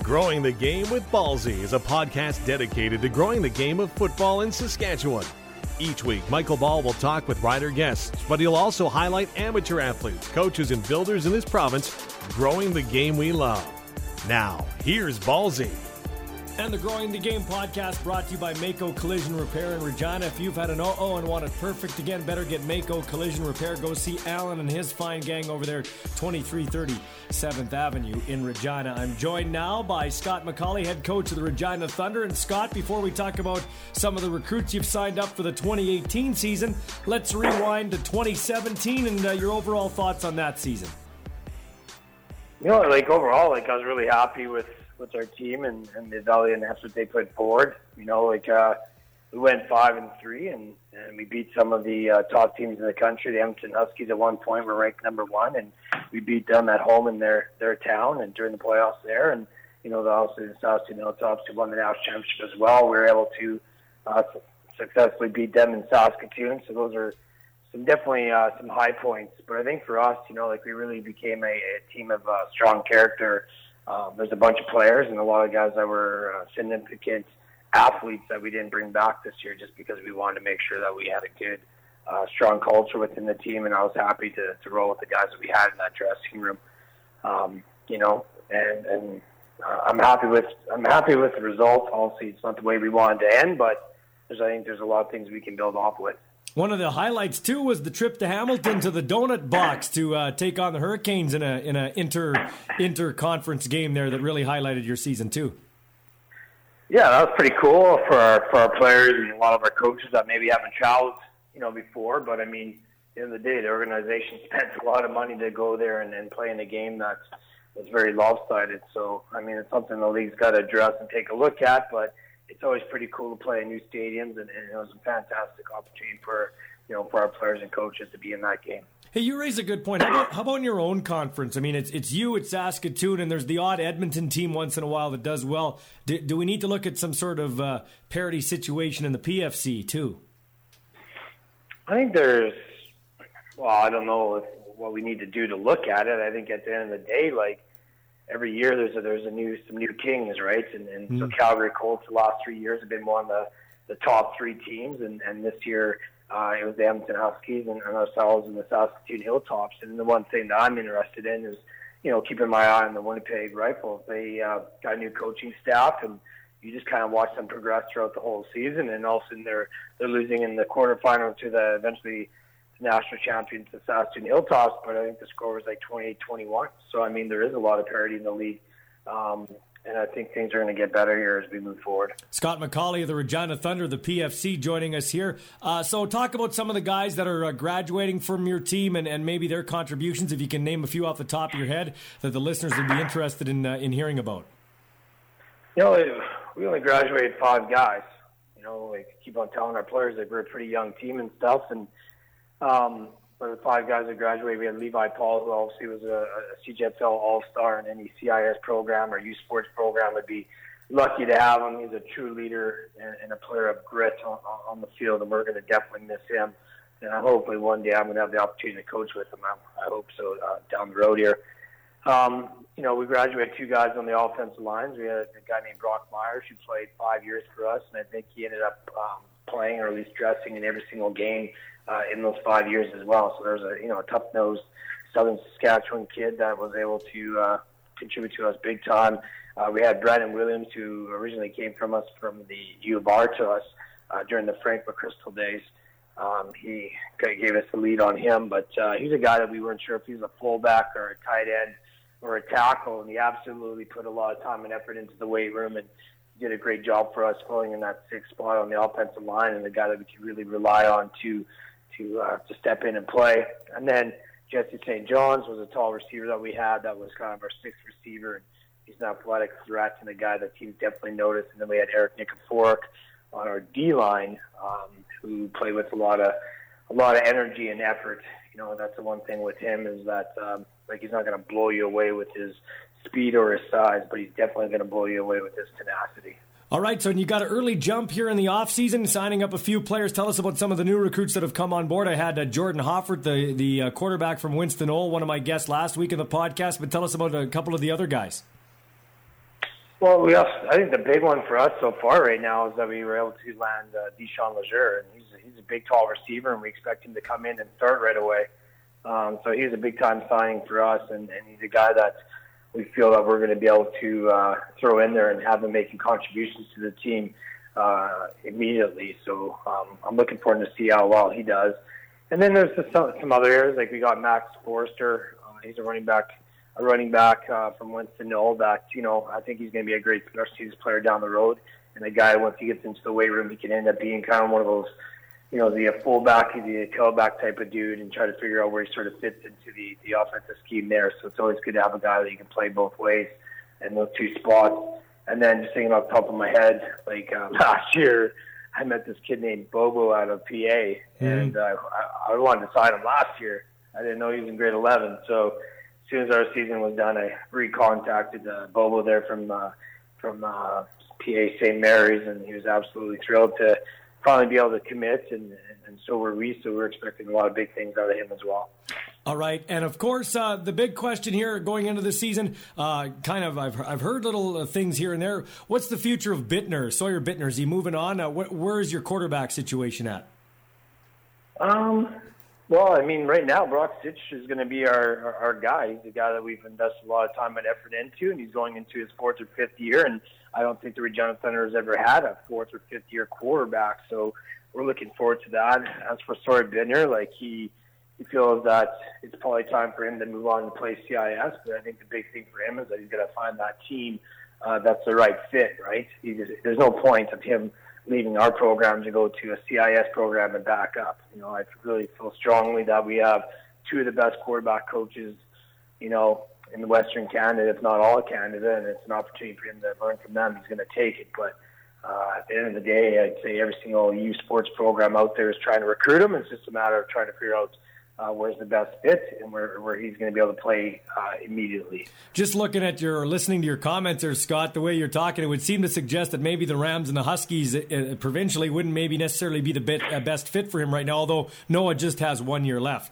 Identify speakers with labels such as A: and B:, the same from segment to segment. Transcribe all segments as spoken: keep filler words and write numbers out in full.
A: Growing the Game with Ballsy is a podcast dedicated to growing the game of football in Saskatchewan. Each week, Michael Ball will talk with rider guests, but he'll also highlight amateur athletes, coaches, and builders in this province, growing the game we love. Now, here's Ballsy.
B: And the Growing the Game podcast brought to you by Mako Collision Repair in Regina. If you've had an uh-oh and want it perfect again, better get Mako Collision Repair. Go see Alan and his fine gang over there, twenty-three thirty seventh Avenue in Regina. I'm joined now by Scott McAuley, head coach of the Regina Thunder. And Scott, before we talk about some of the recruits you've signed up for the twenty eighteen season, let's rewind to twenty seventeen and uh, your overall thoughts on that season.
C: You know, like overall, like I was really happy with with our team and, and the valiant effort they put forward. You know, like uh, we went five and three, and, and we beat some of the uh, top teams in the country. The Edmonton Huskies at one point were ranked number one, and we beat them at home in their, their town and during the playoffs there. And you know, the also the Saskatoon Hilltops who won the national championship as well. We were able to uh, su- successfully beat them in Saskatoon. So those are some definitely uh, some high points. But I think for us, you know, like we really became a, a team of uh, strong character. Um, there's a bunch of players and a lot of guys that were uh, significant athletes that we didn't bring back this year just because we wanted to make sure that we had a good, uh, strong culture within the team. And I was happy to, to roll with the guys that we had in that dressing room. Um, you know, and, and uh, I'm happy with I'm happy with the results. Obviously, it's not the way we wanted to end, but there's, I think there's a lot of things we can build off with.
B: One of the highlights too was the trip to Hamilton to the Donut Box to uh, take on the Hurricanes in a in a inter inter conference game there that really highlighted your season too.
C: Yeah, that was pretty cool for our, for our players and a lot of our coaches that maybe haven't traveled, you know, before. But I mean, at the end of the day, the organization spent a lot of money to go there and, and play in a game that's that's very lopsided. So I mean, it's something the league's got to address and take a look at, but it's always pretty cool to play in new stadiums, and, and it was a fantastic opportunity for, you know, for our players and coaches to be in that game.
B: Hey, you raise a good point. How about, how about in your own conference? I mean, it's it's you, it's Saskatoon, and there's the odd Edmonton team once in a while that does well. Do, do we need to look at some sort of uh, parity situation in the P F C too?
C: I think there's, well, I don't know if, what we need to do to look at it. I think at the end of the day, like, every year there's a, there's a new some new kings, right? And, and mm. so Calgary Colts the last three years have been one of the, the top three teams, and, and this year uh, it was the Edmonton Huskies and, and ourselves and the Saskatoon Hilltops. And the one thing that I'm interested in is, you know, keeping my eye on the Winnipeg Rifles. They uh, got a new coaching staff, and you just kind of watch them progress throughout the whole season. And all of a sudden they're they're losing in the quarterfinal to the eventually national champions, the Saskatoon Hilltops, but I think the score was like twenty-eight twenty-one. So, I mean, there is a lot of parity in the league, um, and I think things are going to get better here as we move forward.
B: Scott McAuley of the Regina Thunder, the P F C, joining us here. Uh, so talk about some of the guys that are uh, graduating from your team and, and maybe their contributions, if you can name a few off the top of your head that the listeners would be interested in uh, in hearing about.
C: You know, we only graduated five guys. You know, like keep on telling our players that we're a pretty young team and stuff, and Um, for the five guys that graduated, we had Levi Paul, who obviously was a, a C J F L All-Star in any C I S program or U Sports program. Would be lucky to have him. He's a true leader and, and a player of grit on, on the field, and we're going to definitely miss him. And hopefully one day I'm going to have the opportunity to coach with him. I, I hope so uh, down the road here. Um, you know, we graduated two guys on the offensive lines. We had a guy named Brock Myers who played five years for us, and I think he ended up um, playing or at least dressing in every single game Uh, in those five years as well. So there's a, you know, a tough-nosed Southern Saskatchewan kid that was able to uh, contribute to us big time. Uh, we had Brandon Williams, who originally came from us from the U of R to us uh, during the Frank McChrystal days. Um, he gave us the lead on him, but uh, he's a guy that we weren't sure if he was a fullback or a tight end or a tackle, and he absolutely put a lot of time and effort into the weight room and did a great job for us filling in that sixth spot on the offensive line, and the guy that we could really rely on to to uh, to step in and play. And then Jesse Saint Johns was a tall receiver that we had that was kind of our sixth receiver, and he's an athletic threat and a guy that teams definitely noticed. And then we had Eric Nikiforuk on our D-line, um, who played with a lot of a lot of energy and effort. You know, that's the one thing with him is that um, like he's not going to blow you away with his speed or his size, but he's definitely going to blow you away with his tenacity.
B: All right, so you got an early jump here in the offseason, signing up a few players. Tell us about some of the new recruits that have come on board. I had uh, Jordan Hoffert, the, the uh, quarterback from Winston-Owl, one of my guests last week in the podcast, but tell us about a couple of the other guys.
C: Well, we also, I think the big one for us so far right now is that we were able to land uh, Deshaun Leger, and he's he's a big, tall receiver, and we expect him to come in and start right away. Um, so he's a big-time signing for us, and, and he's a guy that we feel that we're going to be able to uh, throw in there and have him making contributions to the team uh, immediately. So um, I'm looking forward to see how well he does. And then there's just some, some other areas, like we got Max Forrester. Uh, he's a running back. A running back uh, from Winston-Knoll that, you know, I think he's going to be a great special teams player down the road. And a guy, once he gets into the weight room, he can end up being kind of one of those, you know, the fullback, the tailback type of dude, and try to figure out where he sort of fits into the, the offensive scheme there. So it's always good to have a guy that you can play both ways in those two spots. And then just thinking off the top of my head, like um, last year, I met this kid named Bobo out of P A, mm-hmm. and uh, I, I wanted to sign him last year. I didn't know he was in grade eleven, so as soon as our season was done, I recontacted uh, Bobo there from uh, from uh, P A Saint Mary's, and he was absolutely thrilled to finally be able to commit, and, and so were we. So we're expecting a lot of big things out of him as well.
B: All right, and of course, uh, the big question here going into the season, uh, kind of, I've I've heard little uh, things here and there. What's the future of Bittner, Sawyer Bittner? Is he moving on? Uh, wh- where is your quarterback situation at?
C: Um. Well, I mean, right now, Brock Stitch is going to be our, our, our guy. He's the guy that we've invested a lot of time and effort into, and he's going into his fourth or fifth year, and I don't think the Regina Thunder has ever had a fourth or fifth year quarterback, so we're looking forward to that. As for Sawyer Bittner, like he, he feels that it's probably time for him to move on and play C I S, but I think the big thing for him is that he's got to find that team uh, that's the right fit, right? He just, there's no point of him leaving our program to go to a C I S program and back up. You know, I really feel strongly that we have two of the best quarterback coaches, you know, in Western Canada, if not all of Canada, and it's an opportunity for him to learn from them. He's going to take it. But uh, at the end of the day, I'd say every single U Sports program out there is trying to recruit him. It's just a matter of trying to figure out Uh, where's the best fit and where, where he's going to be able to play uh, immediately.
B: Just looking at your, listening to your comments there, Scott, the way you're talking, it would seem to suggest that maybe the Rams and the Huskies uh, provincially wouldn't maybe necessarily be the bit, uh, best fit for him right now, although Noah just has one year left.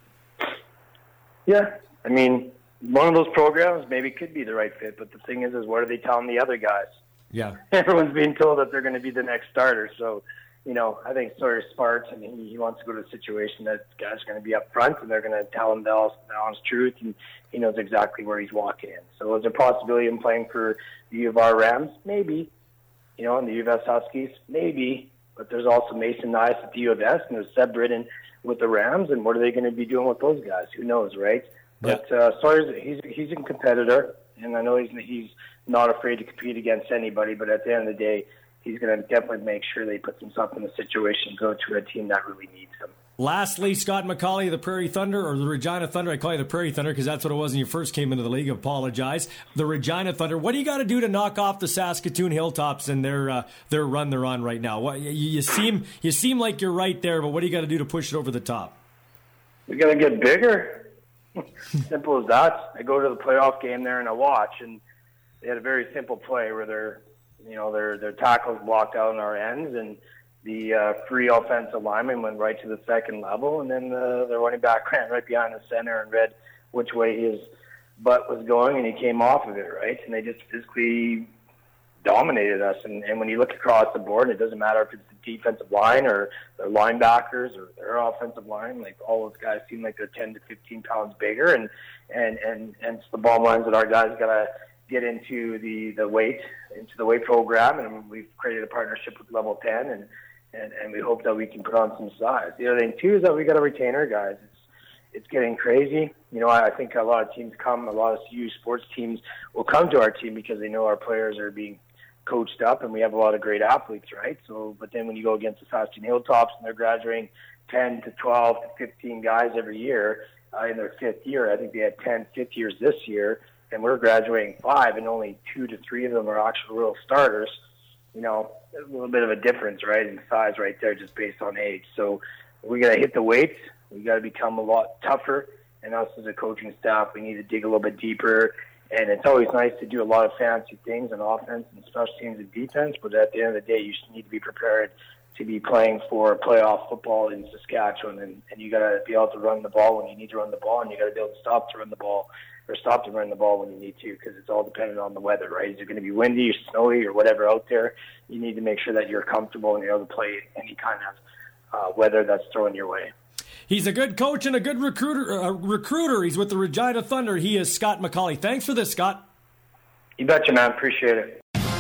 C: Yeah, I mean, one of those programs maybe could be the right fit, but the thing is, is what are they telling the other guys?
B: Yeah.
C: Everyone's being told that they're going to be the next starter, so you know, I think Sawyer's smart. I mean, he wants to go to a situation that guys are going to be up front and they're going to tell him the honest truth, and he knows exactly where he's walking in. So is there a possibility of him playing for the U of R Rams? Maybe. You know, and the U of S Huskies? Maybe. But there's also Mason Nice at the U of S, and there's Seb Britton with the Rams, and what are they going to be doing with those guys? Who knows, right? Yeah. But uh, Sawyer's, he's, he's a competitor, and I know he's, he's not afraid to compete against anybody, but at the end of the day, he's going to definitely make sure that he puts himself in a situation to go to a team that really needs him.
B: Lastly, Scott McCauley, the Prairie Thunder, or the Regina Thunder. I call you the Prairie Thunder because that's what it was when you first came into the league. I apologize. The Regina Thunder. What do you got to do to knock off the Saskatoon Hilltops and their uh, their run they're on right now? What, you, you seem you seem like you're right there, but what do you got to do to push it over the top?
C: We got to get bigger. Simple as that. I go to the playoff game there and I watch, and they had a very simple play where they're You know, their their tackles blocked out on our ends, and the uh, free offensive lineman went right to the second level, and then the, the running back ran right behind the center and read which way his butt was going, and he came off of it, right? And they just physically dominated us. And, and when you look across the board, it doesn't matter if it's the defensive line or their linebackers or their offensive line, like all those guys seem like they're ten to fifteen pounds bigger, and and and, and it's the bottom lines that our guys got to get into the, the weight, into the weight program, and we've created a partnership with Level ten, and, and, and we hope that we can put on some size. The other thing, too, is that we got to retain our guys. It's, it's getting crazy. You know, I think a lot of teams come, a lot of U sports teams will come to our team because they know our players are being coached up, and we have a lot of great athletes, right? So, but then when you go against the Saskatoon Hilltops and they're graduating ten to twelve to fifteen guys every year uh, in their fifth year, I think they had ten fifth years this year, and we're graduating five, and only two to three of them are actual real starters. You know, a little bit of a difference, right, in size right there just based on age. So we got to hit the weights. We got to become a lot tougher. And us as a coaching staff, we need to dig a little bit deeper. And it's always nice to do a lot of fancy things on offense and special teams and defense, but at the end of the day, you need to be prepared to be playing for playoff football in Saskatchewan, and, and you got to be able to run the ball when you need to run the ball, and you got to be able to stop to run the ball or stop to run the ball when you need to, because it's all dependent on the weather, right? Is it going to be windy or snowy or whatever out there? You need to make sure that you're comfortable and you're able to play any kind of uh, weather that's thrown your way.
B: He's a good coach and a good recruiter. Uh, recruiter. He's with the Regina Thunder. He is Scott McCauley. Thanks for this, Scott.
C: You betcha, man. Appreciate it.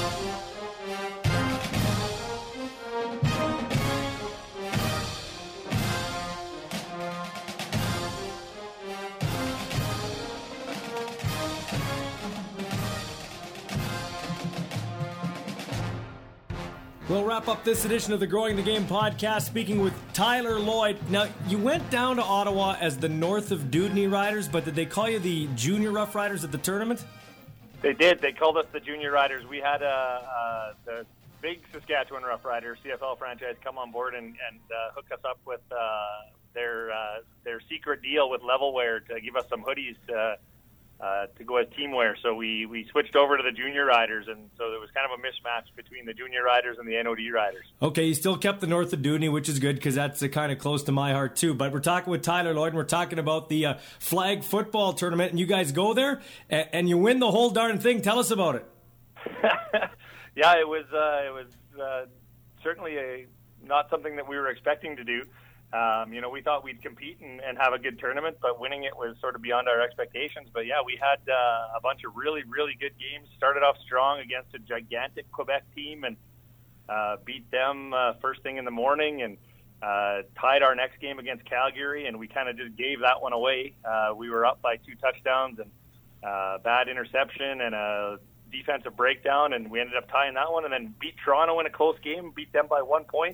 B: We'll wrap up this edition of the Growing the Game podcast speaking with Tyler Lloyd. Now, you went down to Ottawa as the North of Dewdney Riders, but did they call you the Junior Rough Riders at the tournament?
D: They did. They called us the Junior Riders. We had uh, uh, the big Saskatchewan Rough Riders C F L franchise come on board and, and uh, hook us up with uh, their uh, their secret deal with Levelwear to give us some hoodies uh, uh, to go as team wear. So we, we switched over to the Junior Riders, and so there was kind of a mismatch between the Junior Riders and the N O D Riders.
B: Okay, you still kept the North of Dewdney, which is good because that's uh, kind of close to my heart too. But we're talking with Tyler Lloyd, and we're talking about the uh, flag football tournament, and you guys go there, and, and you win the whole darn thing. Tell us about it.
D: Yeah, it was uh, it was uh, certainly a, not something that we were expecting to do. Um, you know, we thought we'd compete and, and have a good tournament, but winning it was sort of beyond our expectations. But yeah, we had uh, a bunch of really, really good games. Started off strong against a gigantic Quebec team and uh, beat them uh, first thing in the morning, and uh, tied our next game against Calgary, and we kind of just gave that one away. Uh, we were up by two touchdowns and uh, bad interception and a defensive breakdown, and we ended up tying that one, and then beat Toronto in a close game, beat them by one point.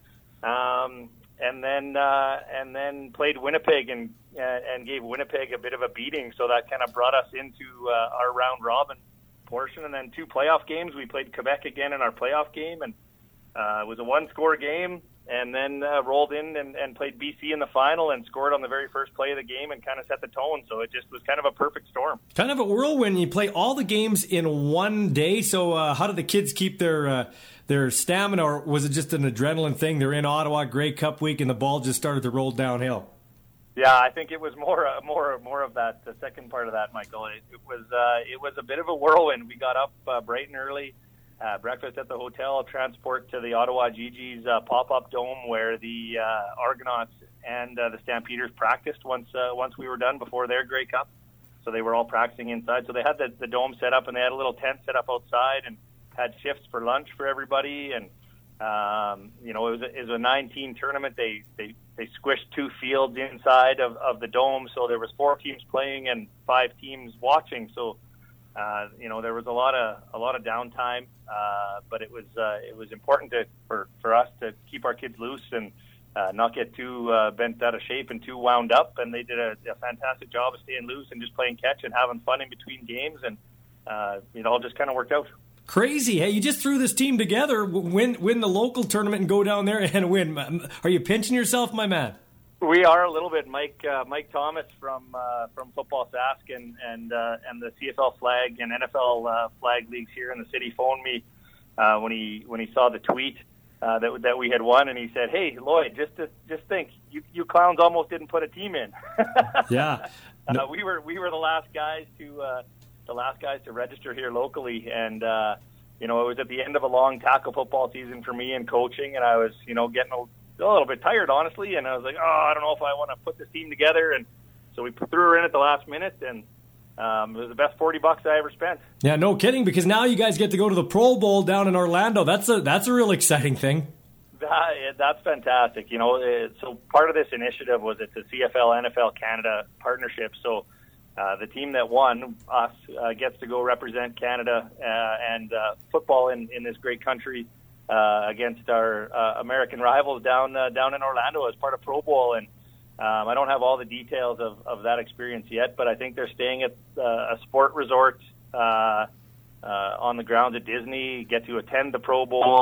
D: Um, And then uh, and then played Winnipeg and uh, and gave Winnipeg a bit of a beating. So that kind of brought us into uh, our round robin portion. And then two playoff games. We played Quebec again in our playoff game, and uh, it was a one-score game. And then uh, rolled in and, and played B C in the final and scored on the very first play of the game and kind of set the tone. So it just was kind of a perfect storm.
B: Kind of a whirlwind. You play all the games in one day. So uh, how do the kids keep their uh, their stamina, or was it just an adrenaline thing? They're in Ottawa, Grey Cup week, and the ball just started to roll downhill.
D: Yeah, I think it was more, uh, more, more of that. The second part of that, Michael. It, it was, uh, it was a bit of a whirlwind. We got up uh, bright and early, uh, breakfast at the hotel, transport to the Ottawa Gee-Gees uh, pop-up dome where the uh, Argonauts and uh, the Stampeders practiced once, uh, once we were done before their Grey Cup. So they were all practicing inside. So they had the, the dome set up, and they had a little tent set up outside, and had shifts for lunch for everybody. And um, you know, it was a, it was a nine-team tournament. They they they squished two fields inside of, of the dome, so there was four teams playing and five teams watching. So uh, you know, there was a lot of a lot of downtime, uh, but it was uh, it was important to for, for us to keep our kids loose and uh, not get too uh, bent out of shape and too wound up. And they did a, a fantastic job of staying loose and just playing catch and having fun in between games, and uh, it all just kind of worked out.
B: Crazy. Hey, you just threw this team together, win win the local tournament and go down there and win. Are you pinching yourself, my man?
D: We are a little bit. Mike uh, Mike Thomas from uh, from Football Sask and and, uh, and the C F L flag and N F L uh, flag leagues here in the city phoned me uh, when he when he saw the tweet uh, that that we had won, and he said, "Hey, Lloyd, just to, just think, you you clowns almost didn't put a team in."
B: Yeah, no.
D: uh, we were we were the last guys to. Uh, the last guys to register here locally, and uh, you know, it was at the end of a long tackle football season for me and coaching, and I was, you know, getting a, a little bit tired, honestly, and I was like, oh, I don't know if I want to put this team together, and so we threw her in at the last minute, and um, it was the best forty bucks I ever spent. Yeah,
B: no kidding, because now you guys get to go to the Pro Bowl down in Orlando. That's a that's a real exciting thing.
D: That, that's fantastic. You know, it, so part of this initiative was it's a C F L N F L Canada partnership, so Uh, the team that won, us, uh, gets to go represent Canada uh, and uh, football in, in this great country uh, against our uh, American rivals down uh, down in Orlando as part of Pro Bowl. And um, I don't have all the details of, of that experience yet, but I think they're staying at uh, a sport resort uh, uh, on the grounds at Disney, get to attend the Pro Bowl.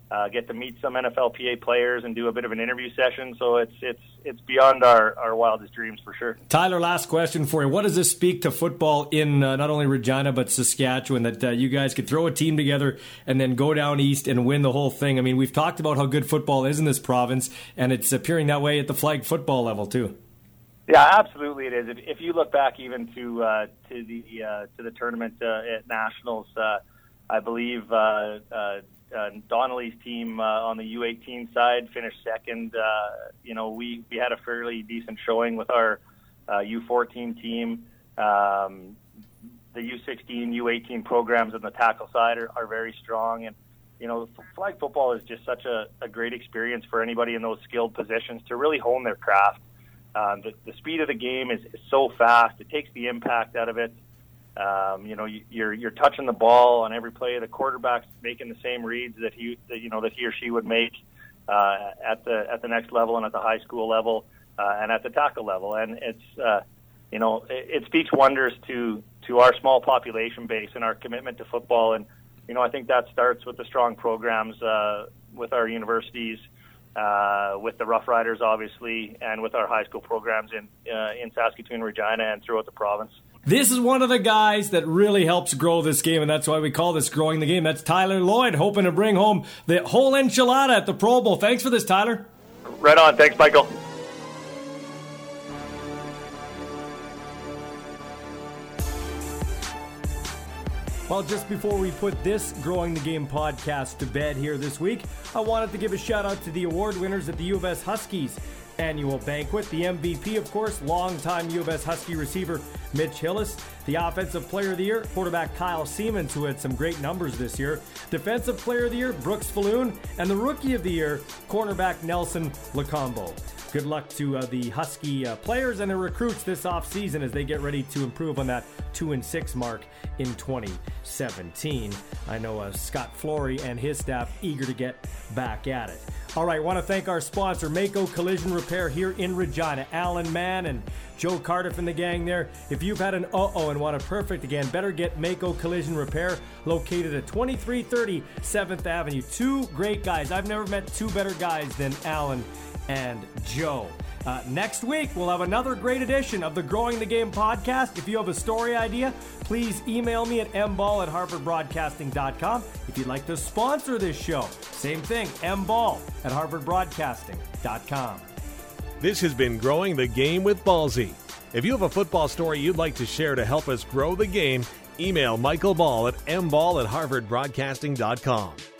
D: uh, get to meet some N F L P A players and do a bit of an interview session. So it's it's it's beyond our, our wildest dreams for sure.
B: Tyler, last question for you. What does this speak to football in uh, not only Regina but Saskatchewan, that uh, you guys could throw a team together and then go down east and win the whole thing? I mean, we've talked about how good football is in this province, and it's appearing that way at the flag football level too.
D: Yeah, absolutely it is. If, if you look back even to uh, to the uh, to the tournament uh, at Nationals, uh, I believe uh, uh, uh, Donnelly's team uh, on the U eighteen side finished second. Uh, you know, we, we had a fairly decent showing with our uh, U fourteen team. Um, the U sixteen, U eighteen programs on the tackle side are, are very strong, and you know, flag football is just such a, a great experience for anybody in those skilled positions to really hone their craft. Um, the, the speed of the game is, is so fast; it takes the impact out of it. Um, you know, you, you're you're touching the ball on every play. The quarterback's making the same reads that he, that, you know, that he or she would make uh, at the at the next level and at the high school level uh, and at the tackle level. And it's uh, you know, it, it speaks wonders to to our small population base and our commitment to football. And you know, I think that starts with the strong programs uh, with our universities. Uh, with the Rough Riders, obviously, and with our high school programs in uh, in Saskatoon, Regina, and throughout the province.
B: This is one of the guys that really helps grow this game, and that's why we call this Growing the Game. That's Tyler Lloyd, hoping to bring home the whole enchilada at the Pro Bowl. Thanks for this, Tyler.
D: Right on. Thanks, Michael.
B: Well, just before we put this Growing the Game podcast to bed here this week, I wanted to give a shout out to the award winners at the U of S Huskies annual banquet. The M V P, of course, longtime U of S Husky receiver Mitch Hillis. The Offensive Player of the Year, quarterback Kyle Siemens, who had some great numbers this year. Defensive Player of the Year, Brooks Falloon. And the Rookie of the Year, cornerback Nelson Lacombo. Good luck to uh, the Husky uh, players and their recruits this offseason as they get ready to improve on that two and six mark in twenty seventeen. I know uh, Scott Flory and his staff eager to get back at it. All right, want to thank our sponsor, Mako Collision Repair here in Regina. Alan Mann and Joe Cardiff and the gang there. If you've had an uh-oh and want it perfect again, better get Mako Collision Repair, located at twenty-three thirty seventh Avenue. Two great guys. I've never met two better guys than Alan and Joe. Uh, next week, we'll have another great edition of the Growing the Game podcast. If you have a story idea, please email me at m ball at harvard broadcasting dot com. If you'd like to sponsor this show, same thing, m ball at harvard broadcasting dot com.
A: This has been Growing the Game with Ballsy. If you have a football story you'd like to share to help us grow the game, email Michael Ball at m ball at harvard broadcasting dot com.